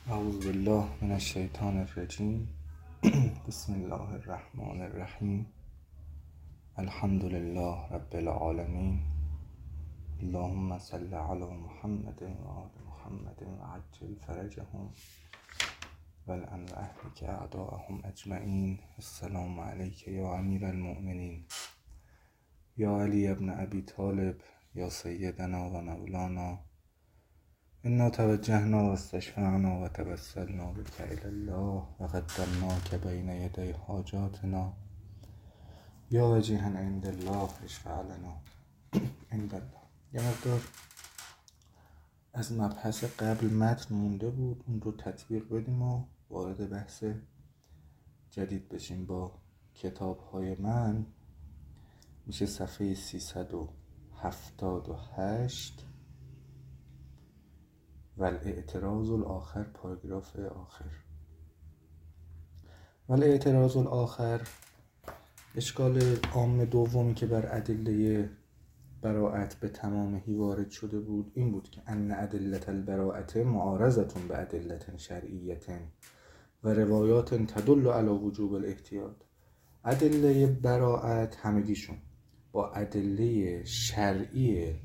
اعوذ بالله من الشیطان الرجیم. بسم الله الرحمن الرحیم. الحمد لله رب العالمین. اللهم صل علی محمد و آل محمد و عجل فرجهم والعن اهلک اعداءهم اجمعین. السلام علیک یا امیر المؤمنین، یا علی ابن ابی طالب، یا سیدنا و مولانا. انا توجهنا و استشفعنا و توسلنا بك الی الله و قدمناک بین یدی حاجاتنا. یا وجیها عند الله اشفع لنا عند الله. یه مقدار از مبحث قبل متن مونده بود، اون رو تطبیق بدیم و وارد بحث جدید بشیم. با کتاب های من میشه صفحه 378 والاعتراض الاخر، پاراگراف آخر. والاعتراض الاخر، اشکال عام دومی که بر ادله براءت به تمامهی وارد شده بود این بود که ان ادله البراءت معارضه به ادله شرعیه و روایات تدل علی وجوب الاحتیاط. ادله براءت همگیشون با ادله شرعی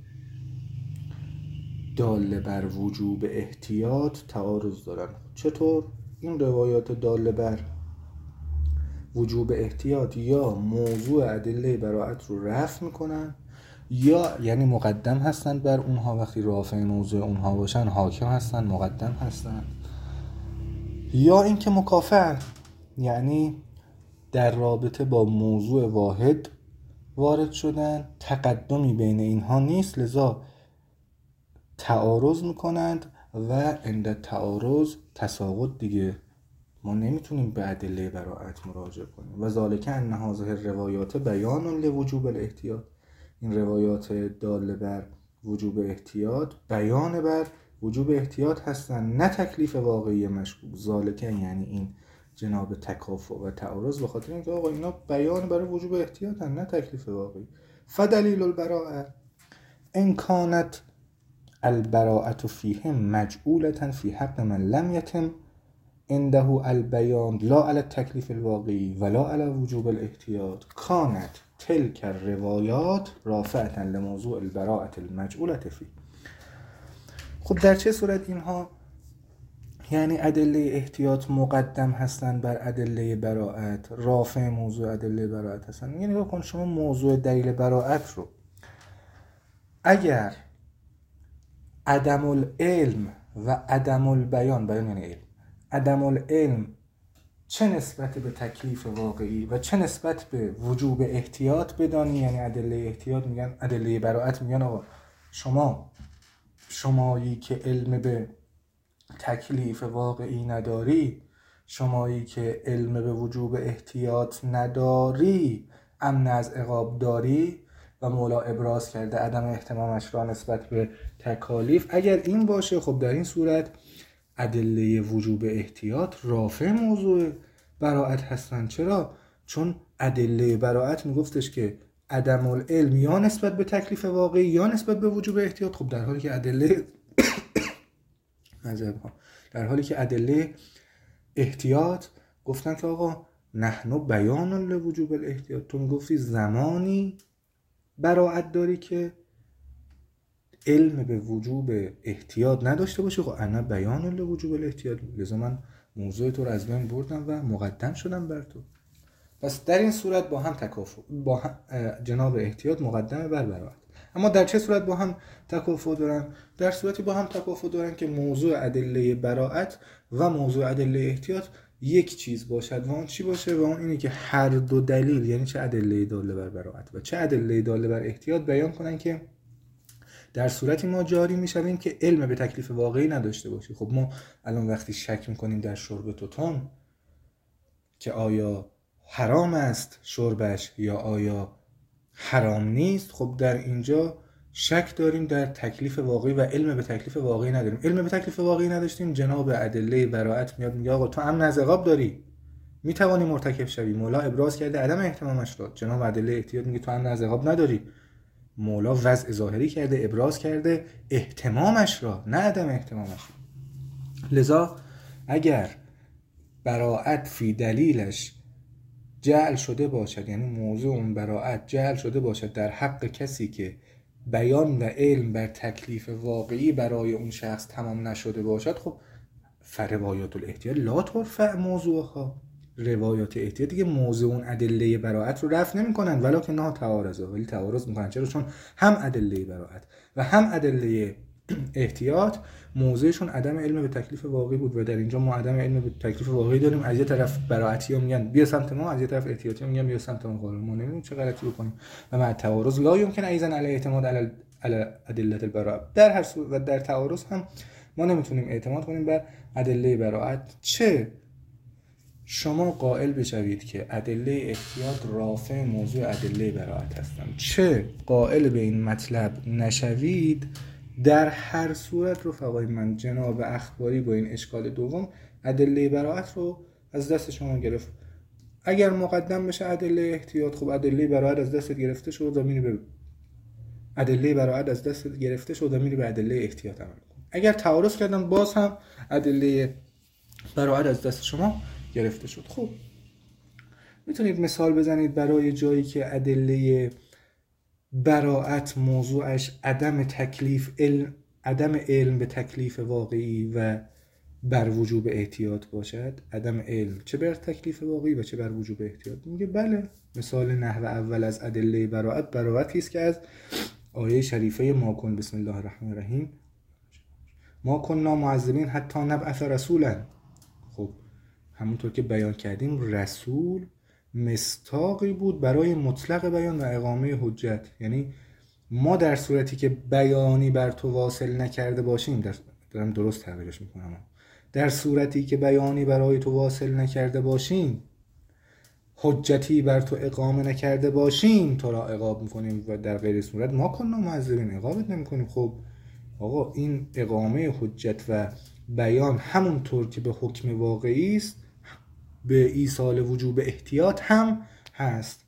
داله بر وجوب احتیاط تعارض دارن. چطور؟ این روایات داله بر وجوب احتیاط یا موضوع ادله براءت رو رفع میکنن، یا یعنی مقدم هستن بر اونها. وقتی رافع موضوع اونها باشن حاکم هستن، مقدم هستن. یا اینکه مکافئن، یعنی در رابطه با موضوع واحد وارد شدن، تقدمی بین اینها نیست، لذا تعارض میکنند و عند تعارض تساقط دیگه ما نمیتونیم به ادله براءت مراجعه کنیم. و ذالک ان هذه الروایات بیان لوجوب الاحتیاط، این روایات داله بر وجوب احتیاط بیان بر وجوب احتیاط هستن، نه تکلیف واقعی مشکوک. ذالک یعنی این جناب تکافؤ و تعارض، به خاطر اینکه آقا اینا بیان برای وجوب احتیاط هستن، نه تکلیف واقعی. فدلیل البراءه ان کانت البراءة فیهم مجعولة فی حق من لم یتم عنده البیان لا علی التکلیف الواقعی ولا علی وجوب الاحتیاط کانت تلک الروایات رافعة لموضوع البراءة المجعولة فی. خب در چه صورت اینها یعنی ادله احتیاط مقدم هستند بر ادله براءت، رافع موضوع ادله براءت هستند؟ یعنی بکن شما موضوع دلیل براءت رو اگر عدم العلم و عدم البیان، بیان یعنی علم، عدم العلم چه نسبت به تکلیف واقعی و چه نسبت به وجوب احتیاط بدانی، یعنی ادله احتیاط میگن، ادله براءت میگن آقا شمایی که علم به تکلیف واقعی نداری، شمایی که علم به وجوب احتیاط نداری، امن از عقاب داری و مولا ابراز کرده عدم اهتمامش را نسبت به تکالیف. اگر این باشه خب در این صورت ادله وجوب احتیاط رافع موضوع براءت هستن. چرا؟ چون ادله براءت میگفتش که عدم العلم یا نسبت به تکلیف واقعی یا نسبت به وجوب احتیاط. خب در حالی که ادله احتیاط گفتن که آقا نحن بیان لوجوب الاحتیاط، تو میگفتی زمانی براءت داری که علم به وجوب احتیاط نداشته باشه. خب انا بیان لوجوب الاحتیاط، لذا من موضوع تو رو از بین بردم و مقدم شدم بر تو. پس در این صورت با هم تکافؤ، با هم جناب احتیاط مقدمه بر براءت. اما در چه صورت با هم تکافؤ دارن؟ در صورتی با هم تکافؤ دارن که موضوع ادله براءت و موضوع ادله احتیاط یک چیز باشد. و اون چی باشه؟ و اون اینه که هر دو دلیل، یعنی چه ادله داله بر براءت و چه ادله داله بر احتیاط، بیان کنن که در صورتی ما جاری میشویم که علم به تکلیف واقعی نداشته باشی. خب ما الان وقتی شک میکنیم در شرب توتون که آیا حرام است شربش یا آیا حرام نیست، خب در اینجا شک داریم در تکلیف واقعی و علم به تکلیف واقعی نداریم. علم به تکلیف واقعی نداشتیم، جناب ادله براءت میاد میگه آقا تو امن از عقاب داری، میتوانی مرتکب شوی، مولا ابراز کرده عدم اهتمامش داد. جناب ادله احتیاط میگه تو امن از عقاب نداری، مولا وضع ظاهری کرده، ابراز کرده اهتمامش را، نه عدم اهتمامش. لذا اگر براءت فی دلیلش جعل شده باشد، یعنی موضوع اون براءت جعل شده باشد در حق کسی که بیان و علم بر تکلیف واقعی برای اون شخص تمام نشده باشد، خب فروایات الاحتیاط لا ترفع موضوعها، روایات احتیاط دیگه موضوع اون ادله براءت رو رفع نمی‌کنن، ولکن نه تعارض، ولی تعارض می‌کنن. چرا؟ چون هم ادله براءت و هم ادله احتیاط موضوعشون عدم علم به تکلیف واقعی بود و در اینجا ما عدم علم به تکلیف واقعی داریم. از یه طرف براءتی‌ها میگن بیا سمت ما، از یه طرف احتیاطی‌ها میگن بیا سمت ما، ما نمی‌دونیم چه غلطی بکنیم. و مع تعارض لا يمكن ايضا علی اعتماد علی ادله البراءه. در هر صورت و در تعارض هم ما نمیتونیم اعتماد کنیم بر ادله براءت. چه شما قائل بشوید که ادله احتیاط رافع موضوع ادله براءت هستند، چه قائل به این مطلب نشوید، در هر صورت رفقای من جناب اخباری با این اشکال دوم ادله براءت رو از دست شما گرفت. اگر مقدم بشه ادله احتیاط، خب ادله براءت از دست گرفته شد و میری به ادله براءت از دست گرفته شد و میری به ادله احتیاط عمل کن. اگر تعارض کردن باز هم ادله براءت از دست شما گرفته شد. خب میتونید مثال بزنید برای جایی که ادله براءت موضوعش عدم علم به تکلیف واقعی و بر وجوب احتیاط باشد، عدم علم چه بر تکلیف واقعی و چه بر وجوب احتیاط. میگه بله، مثال نحو اول از ادله براءتی است که از آیه شریفه ما کن بسم الله الرحمن الرحیم ما کننا معذبین حتی نبعث رسولا. خب همونطور که بیان کردیم رسول مصداقی بود برای مطلق بیان و اقامه حجت. یعنی ما در صورتی که بیانی بر تو واصل نکرده باشیم، دارم درست تغییرش میکنم، در صورتی که بیانی برای تو واصل نکرده باشیم، حجتی بر تو اقامه نکرده باشیم، تو را عقاب میکنیم و در غیر صورت ما کننا معذبین عقابت نمیکنیم. خب آقا این اقامه حجت و بیان همونطور که به حکم واقعی است به ایصال وجوب احتیاط هم هست.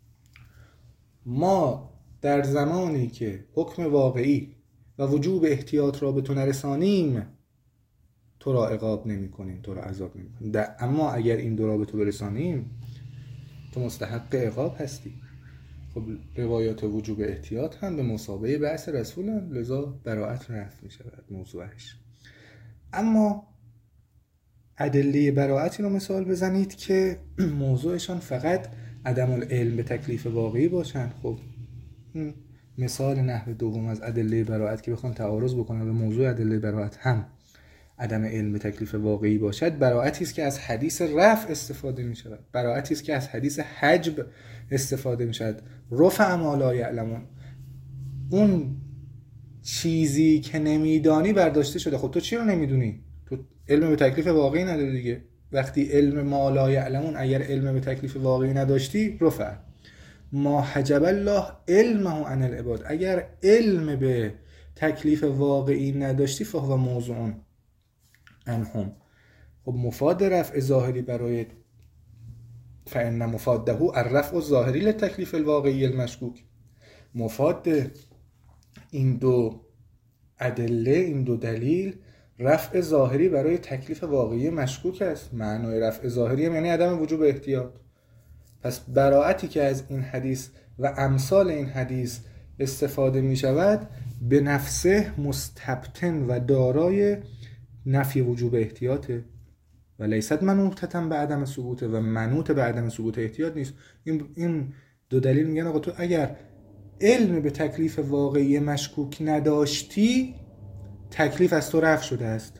ما در زمانی که حکم واقعی و وجوب احتیاط را به تو نرسانیم تو را عقاب نمی کنیم، تو را عذاب نمی کنیم. اما اگر این دو را به تو برسانیم تو مستحق عقاب هستی. خب روایات وجوب احتیاط هم به مثابه بعث رسول هم، لذا براءت رفع می شود موضوعش. اما ادله براءتی رو مثال بزنید که موضوعشان فقط عدم العلم به تکلیف واقعی باشن. خب مثال نحو دوم از ادله براءت که بخوان تعارض بکنن به موضوع ادله براءت هم عدم علم به تکلیف واقعی باشد، براءتی است که از حدیث رفع استفاده می شود، براءتی است که از حدیث حجب استفاده می شود. رفع ما لا یعلمون، اون چیزی که نمیدانی برداشته شده. خب تو چی رو نمیدونی؟ تو علم به تکلیف واقعی نداری دیگه. وقتی علم ما لا یعلمون، اگر علم به تکلیف واقعی نداشتی، رفع ما حجب الله علمه عن العباد، اگر علم به تکلیف واقعی نداشتی فهو موضوع عنهم. خب مفاد رفع ظاهری برای فإن مفاده الرفع الظاهری للتکلیف الواقعی المشکوک، مفاد این دو ادله، این دو دلیل رفع ظاهری برای تکلیف واقعی مشکوک است. معنای رفع ظاهری یعنی عدم وجوب احتیاط. پس براءتی که از این حدیث و امثال این حدیث استفاده می شود به نفسه مستبطن و دارای نفی وجوب احتیاطه و لیست منوطة به عدم ثبوت و منوط به عدم ثبوت احتیاط نیست. این دو دلیل میگن آقا تو اگر علم به تکلیف واقعی مشکوک نداشتی تکلیف از تو رفع شده است.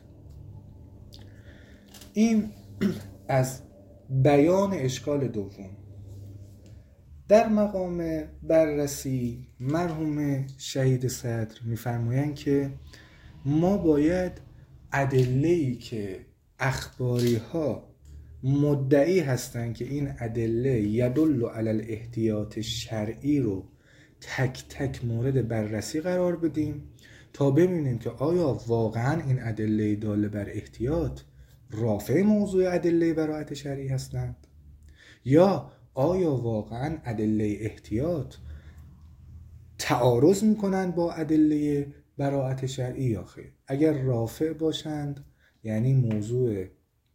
این از بیان اشکال دوم. در مقام بررسی مرحوم شهید صدر میفرمایند که ما باید ادله‌ای که اخباری ها مدعی هستند که این ادله یدل علی الاحتیاط شرعی رو تک تک مورد بررسی قرار بدیم تا ببینیم که آیا واقعا این ادله داله بر احتیاط رافع موضوع ادله براءت شرعی هستند یا آیا واقعا ادله احتیاط تعارض میکنند با ادله براءت شرعی یا خیر. اگر رافع باشند یعنی موضوع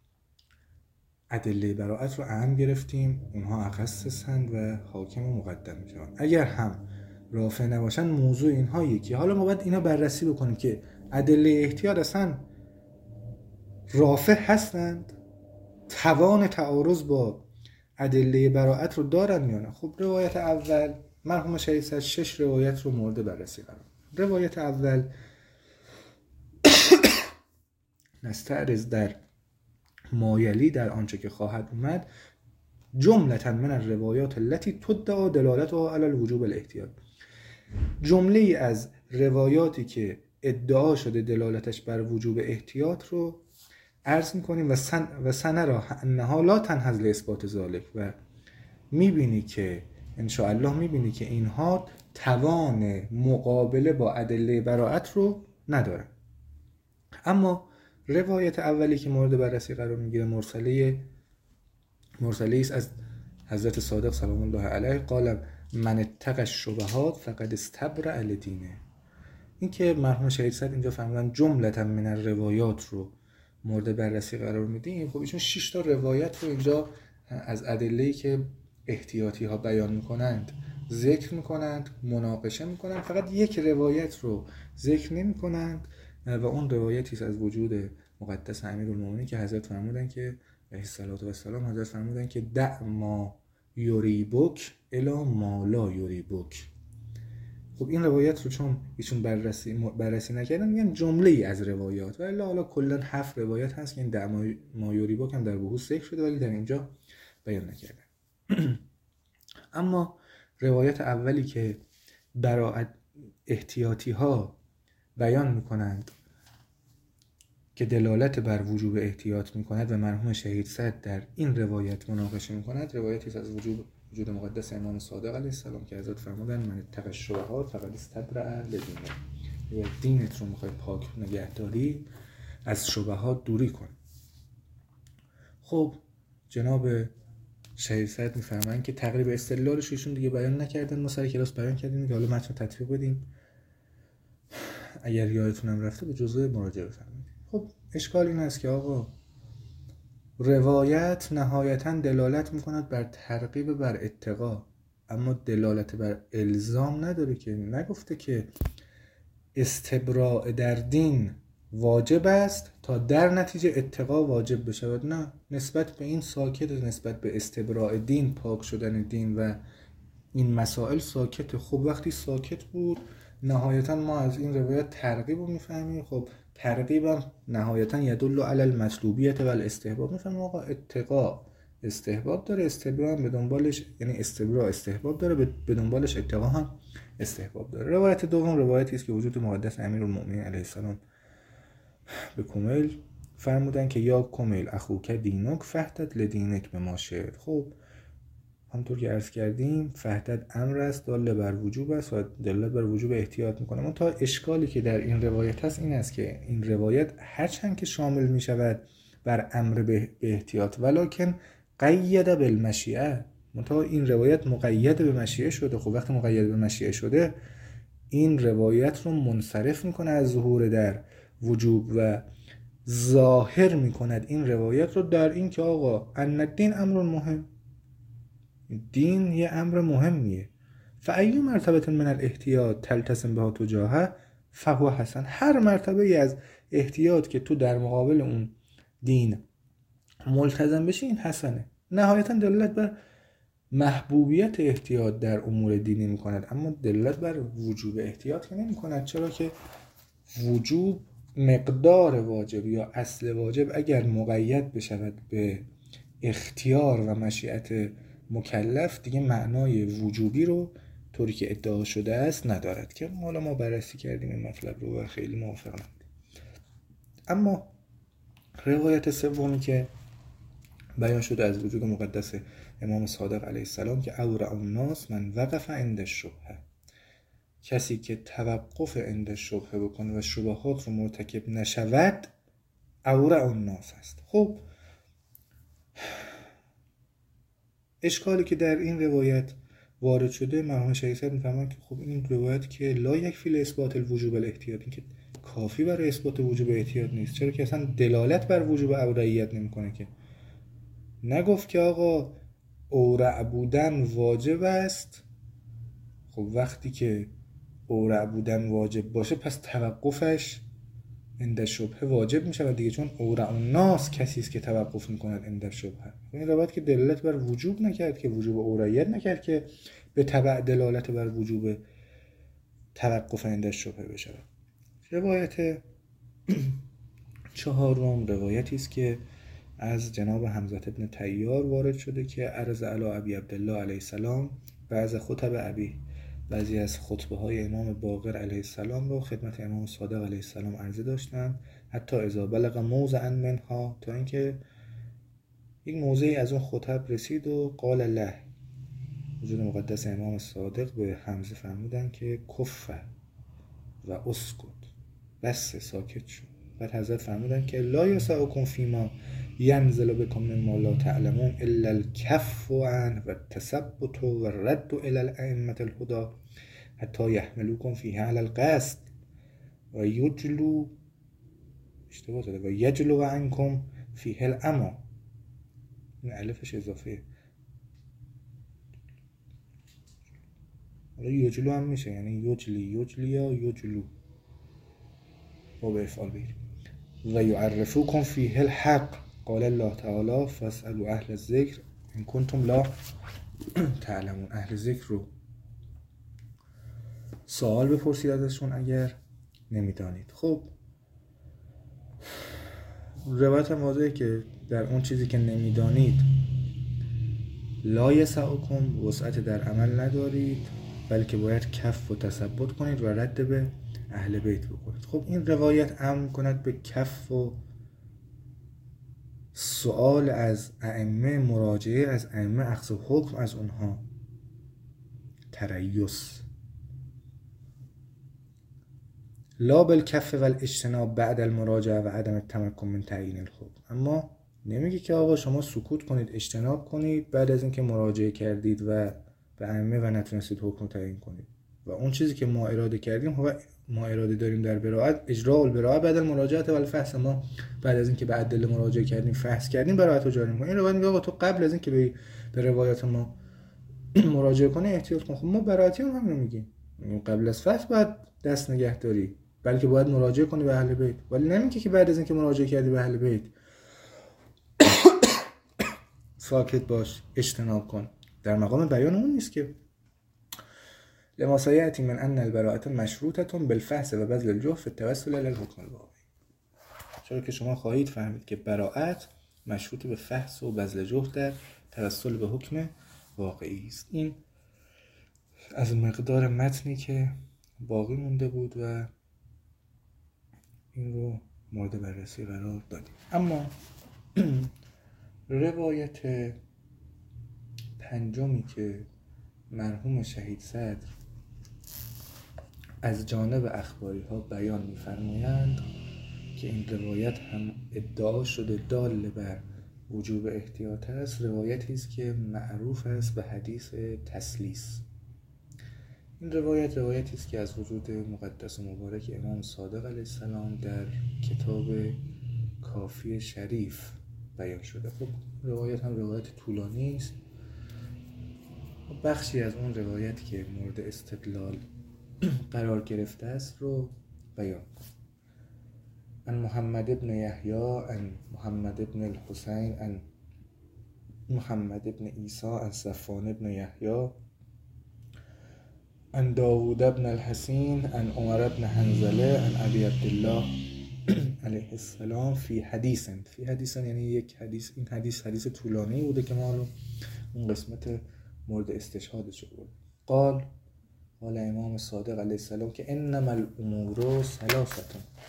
ادله براءت رو اهم گرفتیم، اونها اخصصند و حاکم و مقدم میشن. اگر هم رافع نباشن موضوع اینها یکی. حالا ما باید اینا بررسی بکنیم که ادله احتیاط اصلا رافع هستند، توان تعارض با ادله براءت رو دارن یا نه. خب روایت اول مرحوم شهید از 6 روایت رو مورد بررسی قرار. روایت اول نستعرض در مایلی در آنچه که خواهد اومد جملة من الروایات التي تدعى دلالتها علی الوجوب الاحتیاط. جمله ای از روایاتی که ادعا شده دلالتش بر وجوب احتیاط رو عرض میکنیم و سنرا انها لا تنحاز لاثبات ذلک، و میبینی که انشاءالله میبینی که اینها توان مقابله با ادله براءت رو ندارن. اما روایت اولی که مورد بررسی قرار میگیره مرسله است از حضرت صادق سلام الله علیه قال من اتقى الشبهات فقد استبرأ لدینه. این که مرحوم شهید صد اینجا فرمودن جملة من الروایات رو مورد بررسی قرار میدیم. خب ایشون 6 تا روایت رو اینجا از ادله‌ای که احتیاطی ها بیان میکنند ذکر میکنند، مناقشه میکنند، فقط یک روایت رو ذکر نمیکنند و اون روایتی است از وجود مقدس امیرالمومنین که حضرت فرمودن که علیه السلام حضرت فرمودن که دع ما یریبک الی ما لا یریبک. خب این روایت رو چون ایشون بررسی نکردن میگن جمله ای از روایات، ولی حالا کلا 7 روایت هست که این دع ما یریبک هم در بحوث ذکر شده ولی در اینجا بیان نکردن. اما روایت اولی که براءت احتیاطی ها بیان میکنند که دلالت بر وجوب احتیاط میکند و مرحوم شهید صد در این روایت مناقشه میکند روایتی از وجود مقدس امام صادق علیه السلام که حضرت فرمودن من اتقى الشبهات فقد استبرأ لدینه. دینت رو میخوای پاک نگهداری از شبهات دوری کن. خب جناب شهید صد میفرمایند که تقریب استدلالش ایشون دیگه بیان نکردن، ما سر کلاس بیان کردیم که حالا متن تطبیق بدیم، اگر یادتونم رفته به جزء مراجعه بفرمایید. خب اشکال این است که آقا روایت نهایتاً دلالت میکند بر ترغیب بر اتقا، اما دلالت بر الزام نداره، که نگفته که استبراء در دین واجب است تا در نتیجه اتقا واجب بشود. نه، نسبت به این ساکت، نسبت به استبراء دین، پاک شدن دین و این مسائل ساکت. خب وقتی ساکت بود نهایتا ما از این روایت ترغیب رو میفهمیم. خب ترغیب هم نهایتا یدل علی المطلوبیت و الاستحباب، میفهمیم آقا اتقا استحباب داره، استبراء هم به دنبالش، یعنی استبراء استحباب داره به دنبالش اتقا هم استحباب داره. روایت دوم روایتی است که وجود مقدس امیرالمومنین علیه السلام به کمیل فرمودن که یا کمیل اخوک دینک فهدت لدینک به ما شعر. خب همونطور که عرض کردیم فهدت امر است دال بر وجوب است و دلالت بر وجوب احتیاط میکنه. اما تا اشکالی که در این روایت هست این است که این روایت هرچند که شامل میشود بر امر به احتیاط ولکن قید بالمشیئه، منتها این روایت مقید به مشیئه شده. خب وقتی مقید به مشیئه شده این روایت رو منصرف میکنه از ظهور در وجوب و ظاهر میکند این روایت رو در این که آقا ان الدین امر مهم، دین یه امر مهمیه. فأی مرتبه من الاحتیاط تلتزم بها تجاهه فهو حسن. هر مرتبه ای از احتیاط که تو در مقابل اون دین ملتزم بشی این حسنه. نهایتا دلالت بر محبوبیت احتیاط در امور دینی میکند، اما دلالت بر وجوب احتیاط که نمیکند، چرا که وجوب مقدار واجب یا اصل واجب اگر مقید بشود به اختیار و مشیت مکلف دیگه معنای وجوبی رو طوری که ادعا شده است ندارد، که حالا ما بررسی کردیم این مطلب رو و خیلی موافق نبودیم. اما روایت سومی که بیان شده از وجود مقدس امام صادق علیه السلام که اورع الناس من وقف عند الشبهه، کسی که توقف عند الشبهه بکنه و شبهات رو مرتکب نشود اورع الناس است. خب اشکالی که در این روایت وارد شده مرحوم شهید صد میفهمن که خب این روایت که لا یکفی لاثبات الوجوب الاحتیاط، این که کافی برای اثبات وجوب احتیاط نیست، چرا که اصلا دلالت بر وجوب اورعیت نمیکنه که نگفت که آقا اورع بودن واجب است. خب وقتی که اورع بودن واجب باشه پس توقفش عند شبهه واجب می شود دیگه، چون اورع الناس کسی است که توقف می کند عند شبهه. این روایت که دلالت بر وجوب نکرد، که وجوب اورعیت نکرد، که به تبع دلالت بر وجوب توقف عند شبهه بشه. روایت چهارم روایتی است که از جناب حمزه بن طیار وارد شده که عرض علی ابی عبدالله علیه السلام بعضی از خطبه های امام باقر علیه السلام رو خدمت امام صادق علیه السلام عرضه داشتن، حتی اذا بلغ موضعا منها، تا اینکه یک موضعی از اون خطب رسید و قال له، وجود مقدس امام صادق به حمزه فرمودن که کفه و اسکت، بس ساکت شد. بعد حضرت فرمودن که لا یسعکم فیما ینزل بکم مما لا تعلمون الا الکف عنه و التثبت و الرد الی الائمه الهدی حتی یحملوکم فیه علی القصد و یجلو عنکم فیه العمی. این الفش اضافه، حالا یجلو هم میشه، یعنی یجلی یا یجلو با به افعال بگیریم. و یعرفوکم فیه الحق قال الله تعالی فاسألوا اهل الذکر ان کنتم لا تعلمون. اهل ذکر رو سوال بپرسید ازشون اگر نمیدانید. خب روایت هم واضحه که در اون چیزی که نمیدانید لا یسعکم، وسعت در عمل ندارید، بلکه باید کف و تثبت کنید و رد به اهل بیت بکنید. خب این روایت امر کند به کف و سؤال از ائمه، مراجعه از ائمه، اخذ حکم از اونها، تریث. لا بالکف و الاجتناب بعد المراجعه و عدم التمکن من تعیین الحکم. اما نمیگه که آقا شما سکوت کنید، اجتناب کنید بعد از اینکه مراجعه کردید و به ائمه و نتونستید حکم تعیین کنید. و اون چیزی که ما اراده کردیم، ما اراده داریم در براءت، اجراء البراءه بعد المراجعه و الفحص. ما بعد از اینکه به ادله مراجعه کردیم، فحص کردیم، براءت رو جاری می‌کنیم. این روایت میگه آقا تو قبل از اینکه به روایات ما مراجعه کنی احتیاط کن. خب ما براءتی هم همین رو میگیم، قبل از فحص باید دست نگه داری، بلکه باید مراجعه کنی به اهل بیت. ولی نمیگه که بعد از اینکه مراجعه کردی به اهل بیت ساکت باش، اجتناب کن. در مقام بیان اون نیست که لما سیأتی من ان البراءة مشروطة بالفحص و بذل الجهد في التوسل الى الحكم الواقعی. چرا که شما خواهید فهمید که براءت مشروط به فحص و بذل جهد در توسل به حکم واقعی است. این از مقدار متنی که باقی مونده بود و این رو مورد بررسی قرار دادیم. اما روایت پنجمی که مرحوم شهید صدر از جانب اخباری ها بیان می‌فرمایند که این روایت هم ادعا شده دال بر وجوب احتیاط است، روایتی است که معروف است به حدیث تسلیس. این روایتی است که از وجود مقدس و مبارک امام صادق علیه السلام در کتاب کافی شریف بیان شده. خب روایت هم روایت طولانی است. بخشی از اون روایت که مورد استدلال قرار گرفته است رو بیان کنم. ان محمد ابن یحیی، ان محمد ابن الحسین، ان محمد ابن عیسی، ان صفوان ابن یحیی، ان داوود ابن الحسین، ان عمر ابن حنظله، ان ابی عبدالله علیه السلام فی حدیث یعنی یک حدیث. این حدیث طولانی بوده که ما اون قسمت مورد استشهادش بود. قال امام صادق علیه السلام که انما الامور ثلاثه،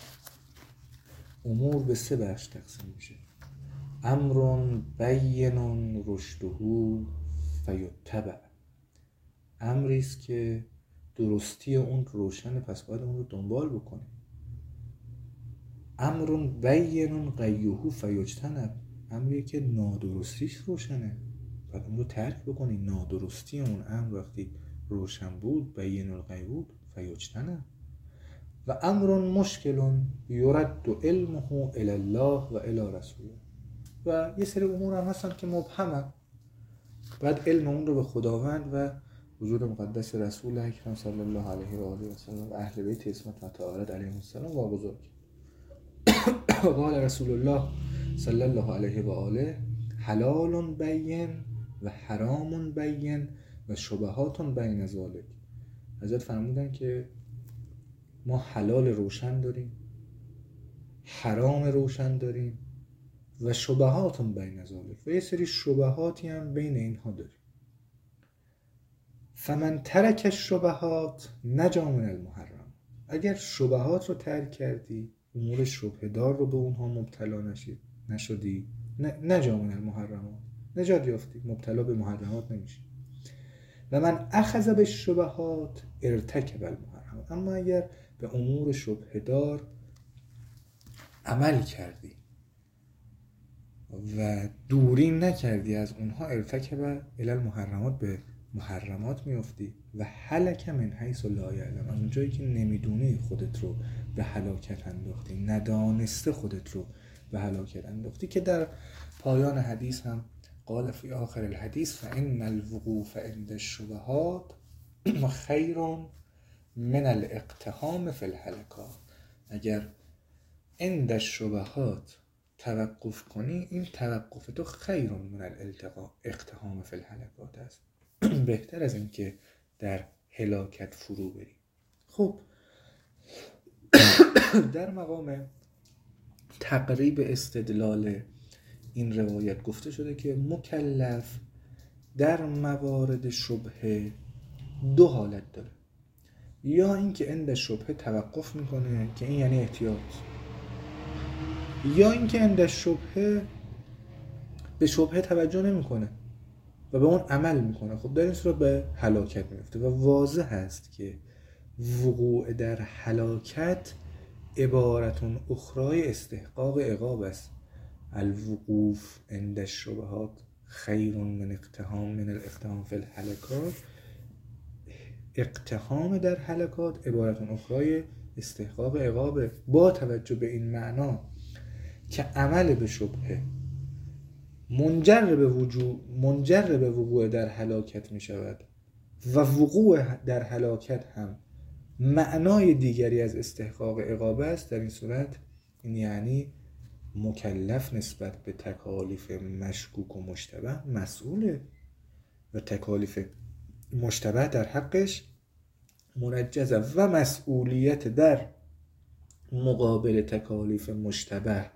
امور به سه بخش تقسیم میشه. امر بین رشده فیتبع، امری است که درستی اون روشنه پس باید اون رو دنبال بکنی. امر بین غیه فیجتنب، امری که نادرستیش روشنه باید اون رو ترک بکنی. نادرستی اون امر وقتی روشن بود، بین الغیب بود، فیجتنب. و امر مشکل یرد علمه الی الله و الی رسوله، و یه سری امور هم هستن که مبهمن. بعد علم اون رو به خداوند و وجود مقدس رسول اکرم صلی الله علیه و آله و سلم و اهل بیت اسمت و طاهرت علیهم السلام واگذار کرد. قال رسول الله صلی الله علیه و آله حلال بین و حرام بین و شبهات بین ذالک. حضرت فرمودن که ما حلال روشن داریم، حرام روشن داریم و شبهات بین ذالک و یه سری شبهاتی هم بین اینها داریم. فمن ترک الشبهات نجا من المحرم. اگر شبهات رو ترک کردی، امور شبهه دار رو به اونها مبتلا نشدی، نجا من المحرمات، نجات یافتی، مبتلا به محرمات نمیشی. و من اخذ بالشبهات ارتکب المحرمات. اما اگر به امور شبهه دار عمل کردی و دوری نکردی از اونها، ارتکب الی المحرمات، به محرمات میافتی. و هلک من حیث لا یعلم. از اونجایی که نمیدونی خودت رو به هلاکت انداختی، ندانسته خودت رو به هلاکت انداختی. که در پایان حدیث هم قال فی آخر الحدیث فإن الوقوف عند الشبهات خیر من الاقتحام فی الهلکات. اگر عند الشبهات توقف کنی، این توقف تو خیر من الاقتحام فی الهلکات است، بهتر از این که در هلاکت فرو بری. خب در مقام تقریب استدلال این روایت گفته شده که مکلف در موارد شبهه دو حالت داره. یا اینکه عند شبهه توقف میکنه که این یعنی احتیاط، یا اینکه عند شبهه به شبهه توجه نمیکنه و به اون عمل میکنه. خب در این صورت به هلاکت میفته. و واضح هست که وقوع در هلاکت عبارتون اخرای استحقاق عقاب است. الوقوف عند الشبهات خیر من الاقتحام فی الهلکات. اقتحام در هلکات عبارتون اخرای استحقاق عقاب، با توجه به این معنا که عمل به شبهه منجر به وقوع در هلاکت می شود و وقوع در هلاکت هم معنای دیگری از استحقاق عقاب است. در این صورت این یعنی مکلف نسبت به تکالیف مشکوک و مشتبه مسئوله و تکالیف مشتبه در حقش منجزه و مسئولیت در مقابل تکالیف مشتبه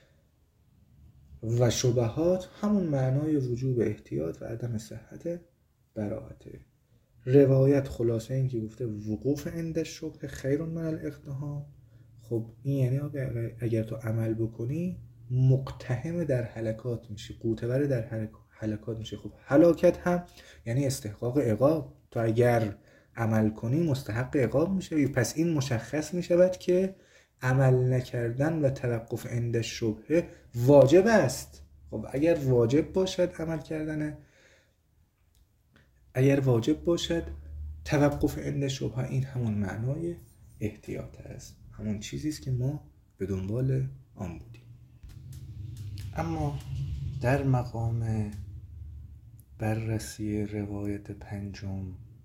و شبهات همون معنای وجوب احتیاط و عدم صحت براءته. روایت خلاصه این که گفته وقوف عند الشبهه خیر من الاقتحام. خب این یعنی اگر تو عمل بکنی مقتحم در هلکات میشی، قوتور در هلکات میشی. خب هلاکت هم یعنی استحقاق عقاب. تو اگر عمل کنی مستحق عقاب میشه. پس این مشخص میشود که عمل نکردن و توقف عند الشبهه واجب است. خب اگر واجب باشد عمل کردن، اگر واجب باشد توقف عند الشبهه، این همون معنای احتیاط است، همون چیزی است که ما به دنبال آن بودیم. اما در مقام بررسی روایت پنجم،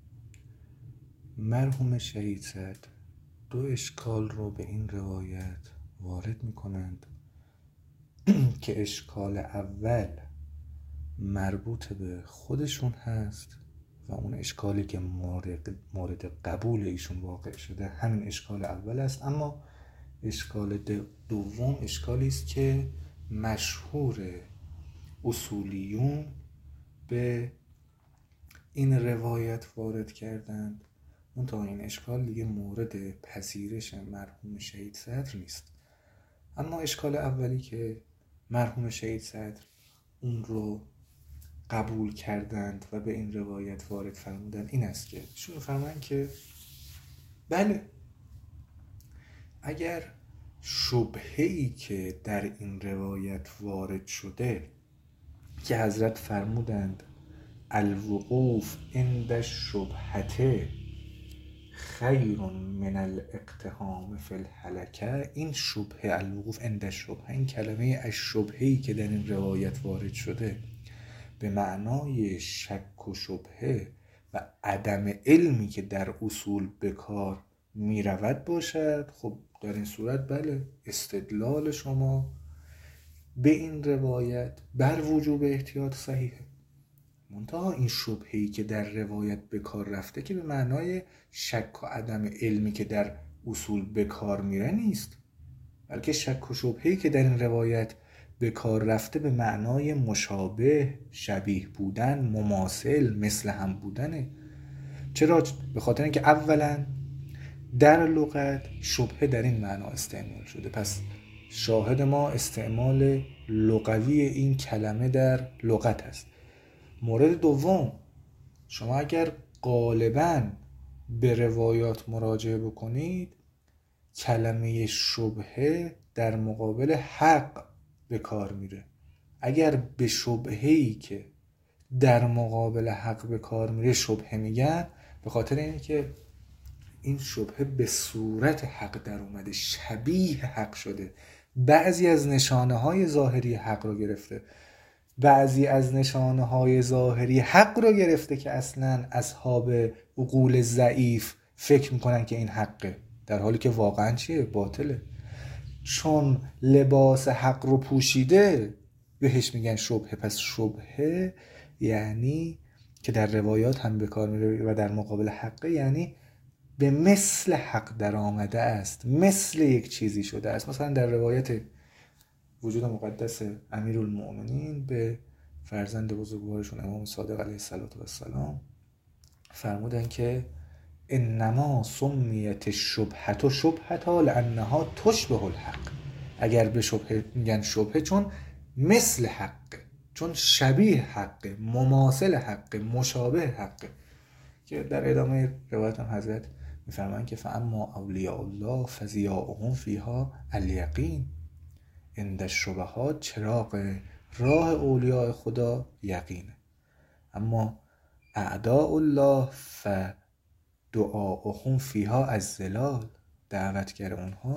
مرحوم شهید صدر دو اشکال رو به این روایت وارد می کنند که اشکال اول مربوط به خودشون هست و اون اشکالی که مورد قبول ایشون واقع شده همین اشکال اول است. اما اشکال دوم اشکالی است که مشهور اصولیون به این روایت وارد کردند. منتها این اشکال دیگه مورد پذیرش مرحوم شهید صدر نیست. اما اشکال اولی که مرحوم شهید صدر اون رو قبول کردند و به این روایت وارد فرمودند این است که ایشون فرمودند که بله، اگر شبهه‌ای که در این روایت وارد شده که حضرت فرمودند الوقوف عند الشبهه خیر من الاقتحام فی الهلکه. این شبهه الوقوف عند الشبهه، این کلمه الشبهه‌ای که در این روایت وارد شده به معنای شک و شبهه و عدم علمی که در اصول به کار می رود باشد، خب در این صورت بله استدلال شما به این روایت بر وجوب احتیاط صحیحه. منتها این شبهه‌ای که در روایت به کار رفته که به معنای شک و عدم علمی که در اصول به کار میره نیست، بلکه شک و شبهه‌ای که در این روایت به کار رفته به معنای مشابه، شبیه بودن، مماثل، مثل هم بودنه. چرا؟ به خاطر اینکه اولا در لغت شبهه در این معنا استعمال شده، پس شاهد ما استعمال لغوی این کلمه در لغت است. مورد دوم، شما اگر غالباً به روایات مراجعه بکنید، کلمه شبهه در مقابل حق به کار میره. اگر به شبهه‌ای که در مقابل حق به کار میره شبهه میگن، به خاطر اینکه این شبهه به صورت حق در اومده، شبیه حق شده، بعضی از نشانه های ظاهری حق رو گرفته، بعضی از نشانه های ظاهری حق رو گرفته که اصلا اصحاب عقول ضعیف فکر میکنن که این حقه، در حالی که واقعا چیه؟ باطله. چون لباس حق رو پوشیده بهش میگن شبهه. پس شبهه یعنی که در روایات هم به کار میره و در مقابل حقه، یعنی به مثل حق در آمده است، مثل یک چیزی شده است. مثلا در روایت وجود مقدس امیرالمؤمنین به فرزند بزرگوارشون امام صادق علیه السلام فرمودن که انما سمیت الشبهة شبهة لانها تشبه الحق. اگر به شبهه میگن شبهه چون مثل حقه، چون شبیه حقه، مماثل حقه، مشابه حقه. که در ادامه روایت هم حضرت میفرمایند که فاما اولیاء الله فضیاؤهم فیها الیقین. عند الشبهات چراغ راه اولیاء خدا یقینه، اما اعداء الله فدعاؤهم فیها الضلال. دعوتگر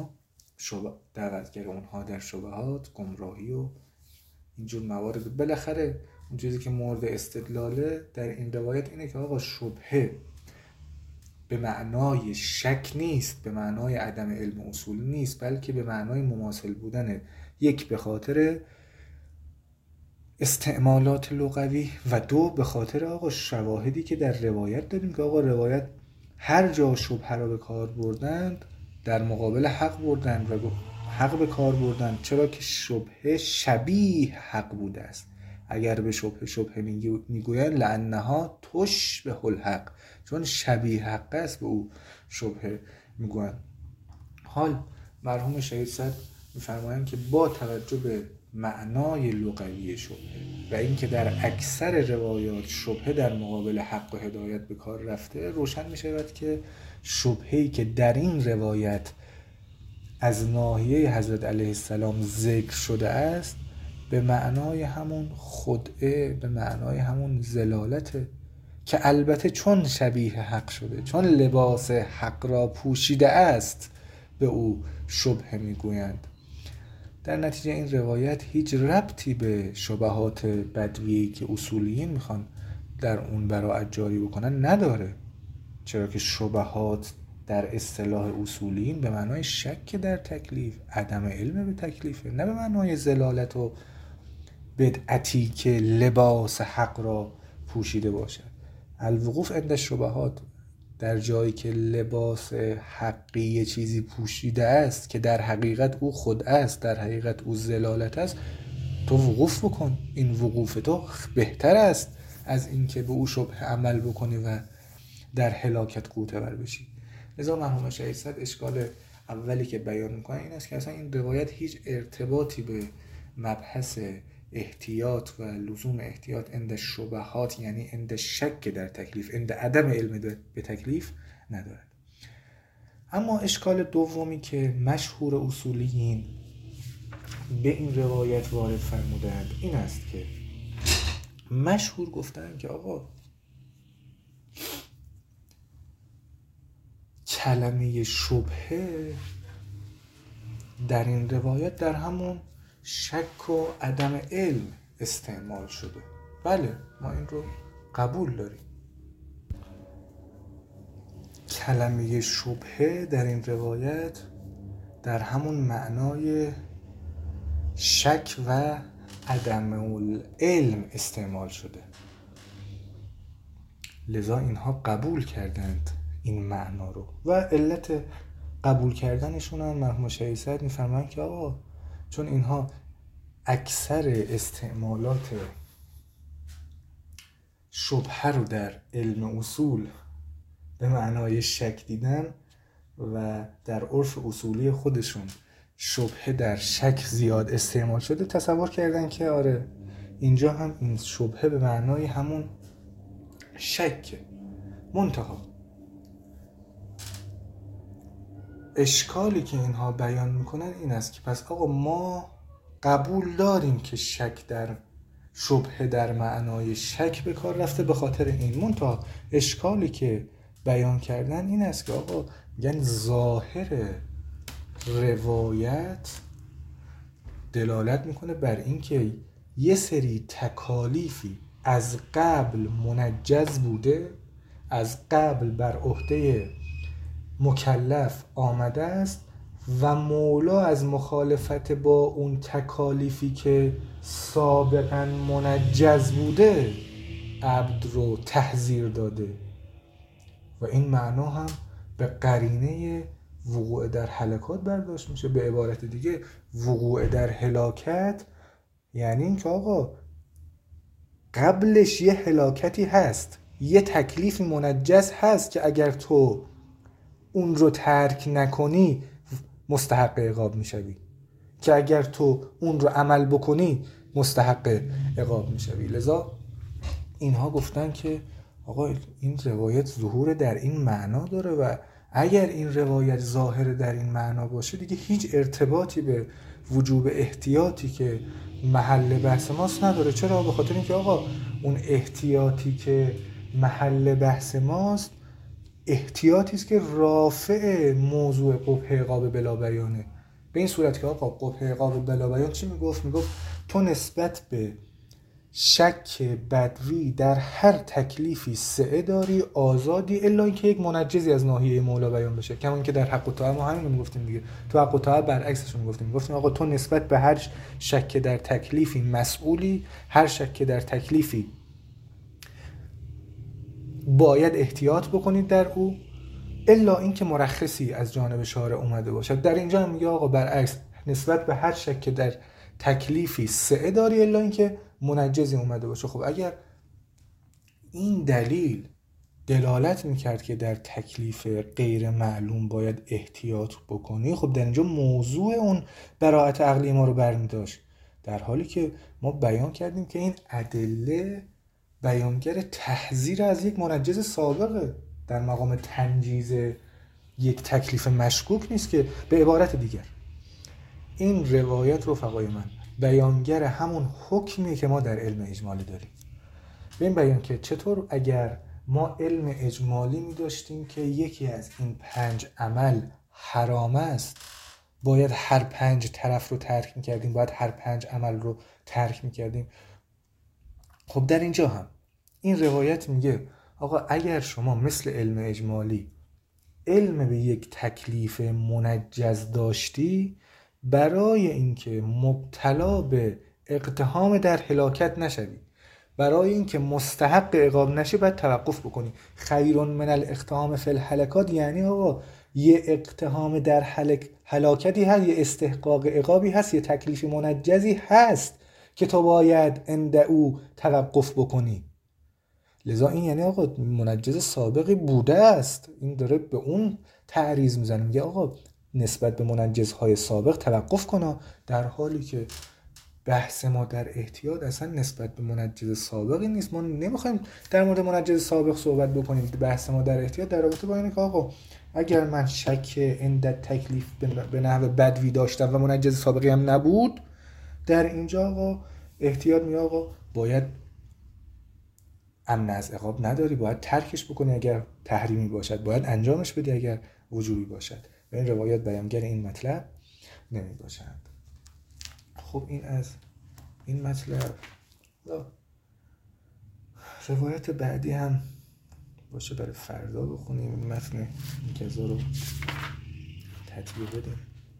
اونها در شبهات گمراهی و اینجور موارد. بالاخره اون چیزی که مورد استدلاله در این روایت اینه که آقا شبهه به معنای شک نیست، به معنای عدم علم اصول نیست، بلکه به معنای مماثل بودنه. یک به خاطر استعمالات لغوی و دو به خاطر آقا شواهدی که در روایت داریم که آقا روایت هر جا شبهه را به کار بردند در مقابل حق بردند و حق به کار بردند، چرا که شبهه شبیه حق بوده است. اگر به شبهه میگویند لانها تشبه الحق، چون شبیه حق است به او شبهه میگویند. حال مرحوم شهید صدر میفرمایند که با توجه به معنای لغوی شبهه و اینکه در اکثر روایات شبهه در مقابل حق و هدایت به کار رفته، روشن میشود که شبهه‌ای که در این روایت از ناحیه حضرت علیه السلام ذکر شده است به معنای همون خدعه، به معنای همون ضلالته، که البته چون شبیه حق شده، چون لباس حق را پوشیده است به او شبهه میگویند. در نتیجه این روایت هیچ ربطی به شبهات بدویی که اصولیین میخوان در اون براءت جاری بکنن نداره، چرا که شبهات در اصطلاح اصولیین به معنای شک در تکلیف، عدم علم به تکلیفه، نه به معنای ضلالت و بدعتی که لباس حق را پوشیده باشد. الوقوف عند الشبهات، در جایی که لباس حقی چیزی پوشیده است که در حقیقت او خود است، در حقیقت او ضلالت است، تو وقوف بکن. این وقوف تو بهتر است از اینکه به او شبه عمل بکنی و در هلاکت غوطه ور بشی. لذا مرحوم شهید صدر اشکال اولی که بیان میکنه این است که اصلا این روایت هیچ ارتباطی به مبحث احتیاط و لزوم احتیاط عند الشبهات، یعنی عند شک در تکلیف، عند عدم علم به تکلیف ندارد. اما اشکال دومی که مشهور اصولیین به این روایت وارد فرمودند این است که مشهور گفتن که آقا کلمه شبهه در این روایت در همون شک و عدم علم استعمال شده. بله، ما این رو قبول داریم. کلمه شبهه در این روایت در همون معنای شک و عدم العلم استعمال شده، لذا اینها قبول کردند این معنا رو. و علت قبول کردنشون هم مرحوم شیخ سعد میفرمایند که آقا چون اینها اکثر استعمالات شبهه رو در علم اصول به معنای شک دیدن و در عرف اصولی خودشون شبهه در شک زیاد استعمال شده، تصور کردن که آره اینجا هم این شبهه به معنای همون شک. منتها اشکالی که اینها بیان میکنن این است که پس آقا ما قبول داریم که شک در شبهه در معنای شک به کار رفته به خاطر این. منتها اشکالی که بیان کردن این است که آقا یعنی ظاهر روایت دلالت میکنه بر این که یه سری تکالیفی از قبل منجز بوده، از قبل بر عهده مکلف آمده است و مولا از مخالفت با اون تکالیفی که سابقا منجز بوده عبد رو تحذیر داده و این معنا هم به قرینه وقوع در هلاکت برداشت میشه. به عبارت دیگه وقوع در هلاکت یعنی این که آقا قبلش یه هلاکتی هست، یه تکلیفی منجز هست که اگر تو اون رو ترک نکنی مستحق عقاب میشوی، که اگر تو اون رو عمل بکنی مستحق عقاب میشوی. لذا اینها گفتن که آقا این روایت ظهور در این معنا داره و اگر این روایت ظاهر در این معنا باشه دیگه هیچ ارتباطی به وجوب احتیاطی که محل بحث ماست نداره. چرا؟ به خاطر اینکه آقا اون احتیاطی که محل بحث ماست احتیاطی است که رافع موضوع قبح عقاب بلا بیانه. به این صورت که آقا قبح عقاب بلا بیان چی میگفت تو نسبت به شک بدوی در هر تکلیفی سعه داری، آزادی، الا اینکه یک منجزی از ناحیه مولا بیان بشه. کما که در حق و طاعه ما همین رو میگفتیم دیگه. تو حق و طاعه برعکسش رو میگفتیم آقا تو نسبت به هر شک در تکلیفی مسئولی، هر شک در تکلیفی باید احتیاط بکنید در او، الا اینکه مرخصی از جانب شارع اومده باشد. در اینجا هم میگه آقا برعکس، نسبت به هر شک در تکلیفی سعه داری الا اینکه منجزی اومده باشه. خب اگر این دلیل دلالت میکرد که در تکلیف غیر معلوم باید احتیاط بکنی، خب در اینجا موضوع اون براءت عقلی ما رو برمی‌داشت، در حالی که ما بیان کردیم که این ادله بیانگر تحذیر از یک منجز سابقه در مقام تنجیز یک تکلیف مشکوک نیست. که به عبارت دیگر این روایت رفقای من بیانگر همون حکمی که ما در علم اجمالی داریم. به این بیان که چطور اگر ما علم اجمالی می داشتیم که یکی از این 5 عمل حرام است، باید هر 5 طرف رو ترک می کردیم، باید هر 5 عمل رو ترک می کردیم. خب در اینجا هم این روایت میگه آقا اگر شما مثل علم اجمالی علم به یک تکلیف منجز داشتی، برای اینکه مبتلا به اقتحام در هلاکت نشوی، برای اینکه مستحق عقاب نشی، باید توقف بکنی. خیر من الاقتحام فی الهلکات، یعنی آقا یه اقتحام در هلاکتی هست، یه استحقاق عقابی هست، یه تکلیف منجزی هست که تو باید عند او توقف بکنی. لذا این یعنی آقا منجز سابقی بوده است. این داره به اون تعریض میزنه، میگه آقا نسبت به منجزهای سابق توقف کن، در حالی که بحث ما در احتیاط اصلا نسبت به منجز سابقی نیست. ما نمیخوایم در مورد منجز سابق صحبت بکنیم. بحث ما در احتیاط در رابطه با اینه که آقا اگر من شک عند تکلیف به نحو بدوی داشتم و منجز سابقی هم نبود، در اینجا آقا احتیاط میگه آقا باید امن از عقاب نداری، باید ترکش بکنی، اگر تحریمی باشد باید انجامش بدی، اگر وجوبی باشد و این روایات بیانگر این مطلب نمی باشند. خب این از این مطلب. روایت بعدی هم باشه برای فردا بخونیم، این متن این کذا رو تطبیق بدیم.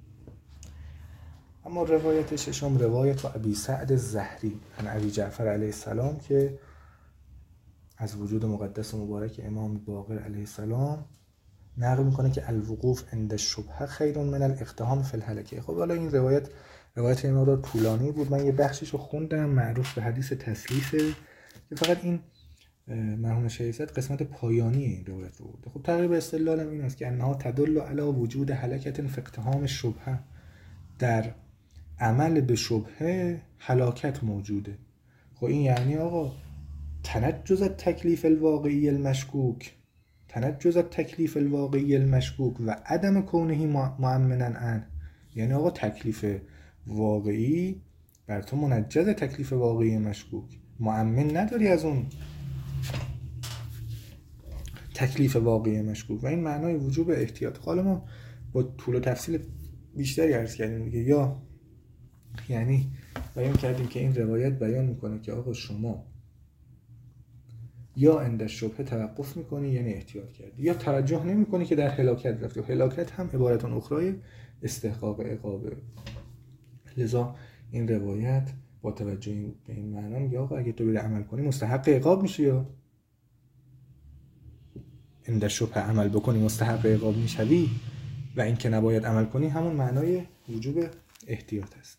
اما روایت ششم روایت ابی سعد الزهری عن ابی جعفر علیه السلام که از وجود مقدس و مبارک امام باقر علیه السلام نقل میکنه که الوقوف عند الشبهه خیر من الاقتحام فی الهلکه. خب حالا این روایت این مقدار طولانی بود، من یه بخشش رو خوندم، معروف به حدیث تسلیسه که فقط این مرحوم شیخ قسمت پایانی این روایت رو بود. خب تقریبا استدلالم این است که انها تدل علی وجود هلکت فی اقتحام الشبهه، در عمل به شبهه هلاکت موجوده. خب این یعنی آقا تنجز التکلیف الواقعی المشکوک و عدم کونه مؤمنا عنه. یعنی آقا تکلیف واقعی بر تو منجز تکلیف واقعی مشکوک، مؤمن نداری از اون تکلیف واقعی مشکوک و این معنای وجوب احتیاط. حالا ما با طول و تفصیل بیشتری عرض کردیم دیگه، یا یعنی بیان کردیم که این روایت بیان میکنه که آقا شما یا عند شبهه توقف میکنی یعنی احتیاط کردی، یا توجه نمیکنی که در هلاکت رفتی و هلاکت هم عبارتون اخرای استحقاق عقابه. لذا این روایت با توجه به این معنا میگه آقا اگه تو بری عمل کنی مستحق عقاب میشی، یا عند شبهه عمل بکنی مستحق عقاب میشوی و این که نباید عمل کنی همون معنای وجوب احتیاط است.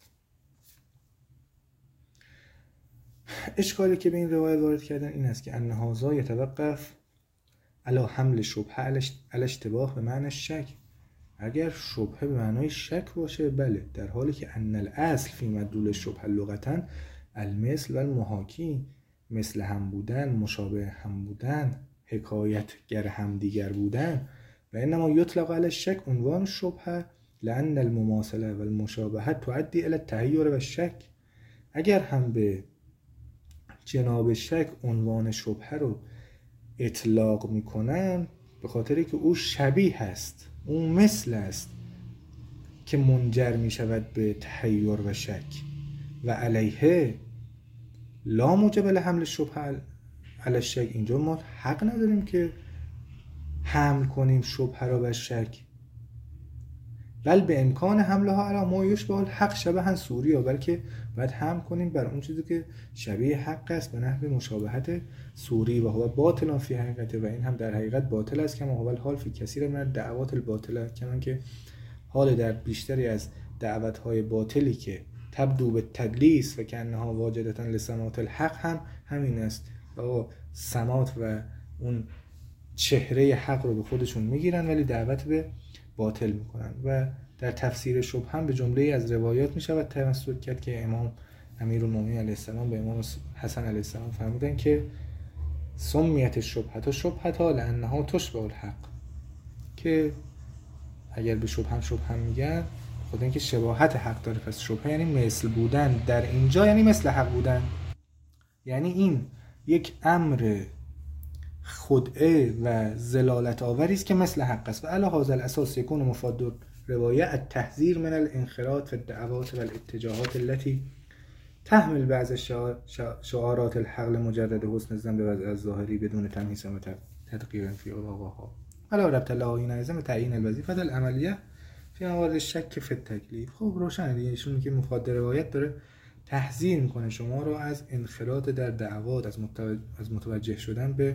اشکالی که به این روایت وارد کردن این است که ان هذا یتوقف علی حمل شبهه علی اشتباه به معنی شک. اگر شبهه به معنای شک باشه بله، در حالی که ان الاصل فی مدلول شبهه لغتا المثل و المحاکی، مثل هم بودن، مشابه هم بودن، حکایتگر هم دیگر بودن، و انما یطلق علی الشک عنوان شبهه لان المماثله و المشابهه تؤدی الی التحیر و الشک. اگر هم به جناب شک عنوان شبهه رو اطلاق میکنن به خاطری که او شبیه هست، اون مثل است که منجر میشود به تحیر و شک و علیه لا موجب لحمل شبهه علی الشک. اینجا ما حق نداریم که حمل کنیم شبهه را بر شک، بل به امکان حملها علی ما یشبه الحق شبها صوریا، بلکه باید حمل کنیم بر اون چیزی که شبیه حق است به نحو مشابهت صوری و هو باطل فی حقیقته، و این هم در حقیقت باطل است، کما هو الحال فی کثیر من دعوات الباطله، کما که حال در بیشتری از دعوت‌های باطلی که تبدو به تدلیس و کانها واجدتا لسمات الحق هم همین است. آقا سمات و اون چهره حق رو به خودشون میگیرن ولی دعوت به باطل میکنن. و در تفسیر شبهه هم به جمله از روایات میشود تمسک کرد که امام امیرالمومنین علیه السلام به امام حسن علیه السلام فرمودن که سمیت شبهه لانها تشبه الحق، که اگر به شبهه میگن خود اینکه شباهت حق داره، پس شبهه یعنی مثل بودن، در اینجا یعنی مثل حق بودن، یعنی این یک امر خدعه و ضلالت آوری است که مثل حق است. و علی هذا الاساس یکون مفاد روایه التحذیر من الانخراط فی الدعوات و الاتجاهات التي تحمل بعض شعارات الحق مجرد حسن الظن به وضع الظاهری بدون تمحیص و تدقیق فی عقابها ولا ربط له اینا به تعیین الوظیفه العملیه فی موارد شک فی التکلیف. خب روشن دیگه، ایشون که مفاد روایت داره تحذیر میکنه شما رو از انخراط در دعوات، از متوجه شدن به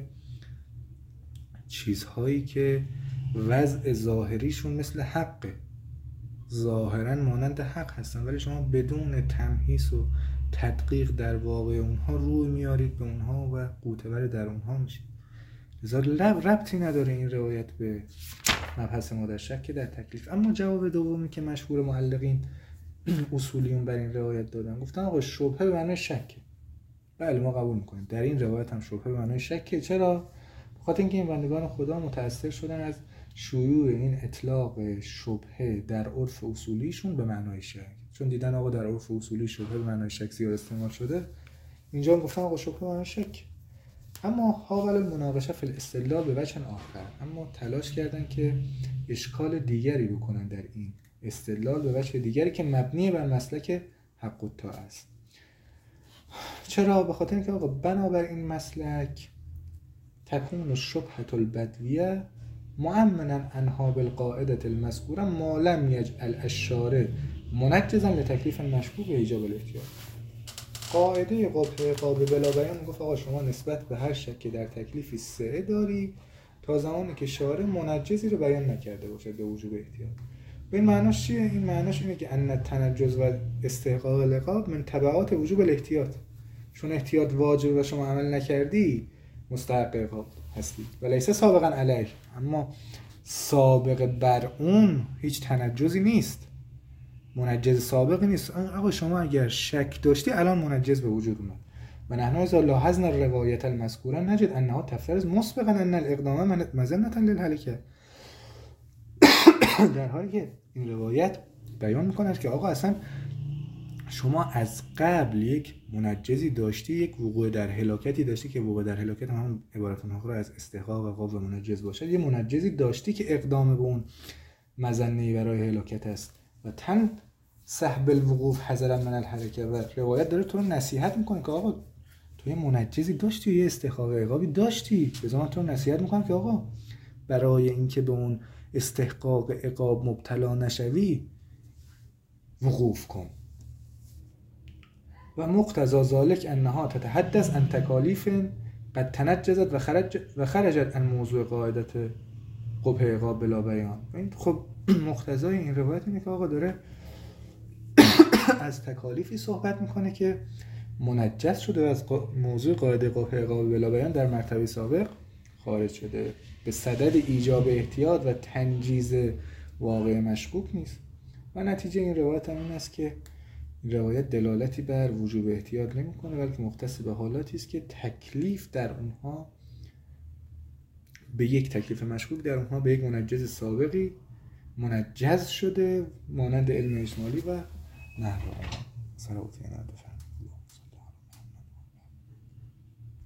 چیزهایی که وضع ظاهریشون مثل حقه، ظاهرا مانند حق هستن ولی شما بدون تمحیص و تدقیق در واقع اونها روی میارید به اونها و غوطه‌ور در اونها میشید. لذا ربطی نداره این روایت به مبحث ما در شک در تکلیف. اما جواب دومی که مشهور معلقین اصولیون بر این روایت دادن، گفتن آقا شبهه به معنای شکه. بله ما قبول میکنیم در این روایت هم شبهه به معنای شکه. چرا؟ بخاطر اینکه این بندگان خدا متأثر شدن از شیوع این اطلاق شبهه در عرف اصولیشون به معنای شک، چون دیدن آقا در عرف اصولی شبهه به معنای شک زیاد استعمال شده، اینجا هم گفتن آقا شبهه به معنای شک. اما حاول المناقشه فی الاستدلال به وجه آخر، اما تلاش کردن که اشکال دیگری بکنن در این استدلال به وجه دیگری که مبنی بر مسلک حق الطاعه است. چرا؟ به خاطر اینکه آقا بنابر این مسلک تکون الشبهة البدویه مؤمنا عنها بالقاعده المذکوره ما لم یجعل الشارع منجزا لتکلیف مشکوک به ایجاب الاحتیاط. قاعده قابل بلا بیان گفت آقا شما نسبت به هر شک در تکلیفی سعه داری تا زمانی که شارع منجزی رو بیان نکرده باشه به وجوب احتیاط. و این معناش چیه؟ این معناش اینه که ان التنجز و استحقاق العقاب من تبعات وجوب الاحتیاط. چون احتیاط واجب و شما عمل نکردی مستحق عقاب هستی و لیس سابقا علیه، اما سابق بر اون هیچ تنجزی نیست، منجز سابقی نیست. آقا شما اگر شک داشتی الان منجز به وجود اومد. و نحن اذا لاحظنا الروایت المذکوره نجد انها تفترض مسبقا ان الاقدام مظنه للهلكه. در حالی که این روایت بیان میکنه که آقا اصلا شما از قبل یک منجزی داشتی، یک وقوع در هلاکتی داشتی که وقوع در هلاکت هم عبارت آخر از استحقاق عقاب و منجز باشه، یه منجزی داشتی که اقدام به اون مظنه برای هلاکت است و تن سحب الوقوف حذرا من الحرکه. و روایت داره تو رو نصیحت میکنه که آقا تو یه منجزی داشتی و یه استحقاق عقابی داشتی، به زمان تو رو نصیحت میکنه که آقا برای اینکه به اون استحقاق عقاب مبتلا نشوی وقوف کن. و مقتضا ذلك انها تتحدث عن تکالیف قد تنجزت و خرجت عن موضوع قاعدت قبح عقاب بلا بیان. این خب مقتضای این روایت اینه که آقا داره از تکالیفی صحبت میکنه که منجز شده و از موضوع قاعده قبح عقاب بلا بیان در مرتبه سابق خارج شده، به صدد ایجاب احتیاط و تنجیز واقع مشکوک نیست. و نتیجه این روایت هم این است که این روایت دلالتی بر وجوب احتیاط نمیکنه، بلکه مختص به حالاتی است که تکلیف در اونها به یک تکلیف مشکوک در اونها به یک منجز سابقی منجز شده، مانند علم اجمالی و نحو آن.